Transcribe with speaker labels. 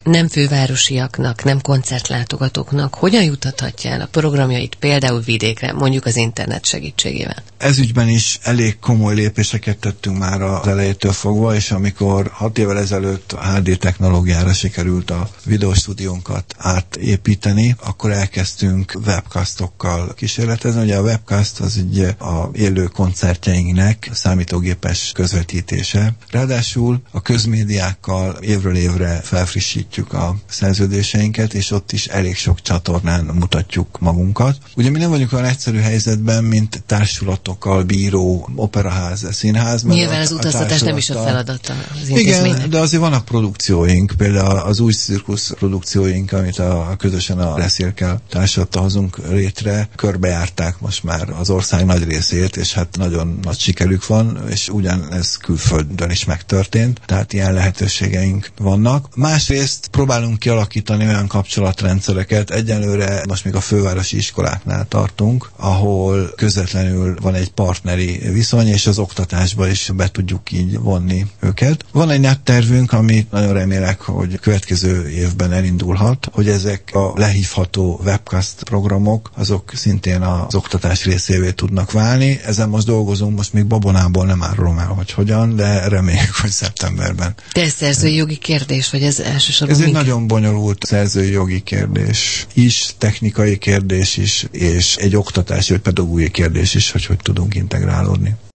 Speaker 1: nem fővárosiaknak, nem koncertlátogatóknak hogyan juttathatja el a programjait például vidékre, mondjuk az internet segítségével?
Speaker 2: Ez ügyben is elég komoly lépéseket tettünk már az elejétől fogva, és amikor 6 évvel ezelőtt a HD technológiára sikerült a videóstúdiónkat átépíteni, akkor elkezdtünk webcastokkal kísérletezni. Ugye a webcast az ugye a élő koncertjeinknek számítógépes közvetítése. Ráadásul a közmédiákkal évről évre felfrissítjük a szerződéseinket, és ott is elég sok csatornán mutatjuk magunkat. Ugye mi nem vagyunk olyan egyszerű helyzetben, mint társulatokkal bíró operaház, színház.
Speaker 1: Nyilván az utaztatás nem is a feladata az intézménynek.
Speaker 2: Igen, de azért vannak produkcióink, például az új cirkusz produkcióink, amit közösen a Leszirkel társulattal hozunk létre, körbejárták most már az ország nagy részét, és hát nagyon nagy sikerük van, és ugyanez külföldön is megtörtént, tehát ilyen lehetőségeink vannak. Másrészt próbálunk kialakítani olyan kapcsolatrendszereket, egyelőre most még a fővárosi iskoláknál tartunk, ahol közvetlenül van egy partneri viszony, és az oktatásba is be tudjuk így vonni őket. Van egy nettervünk, amit nagyon remélek, hogy következő évben elindulhat, hogy ezek a lehívható webcast programok, azok szintén az oktatás részévé tudnak válni. Ezen most dolgozunk, most még babonából nem árulom el, hogy hogyan, de reméljük, hogy szeptemberben.
Speaker 1: De ez szerzői jogi kérdés, vagy ez elsősorban?
Speaker 2: Ez egy nagyon bonyolult szerzői jogi kérdés is, technikai kérdés is, és egy oktatási vagy pedagógiai kérdés is, hogy tudunk integrálódni.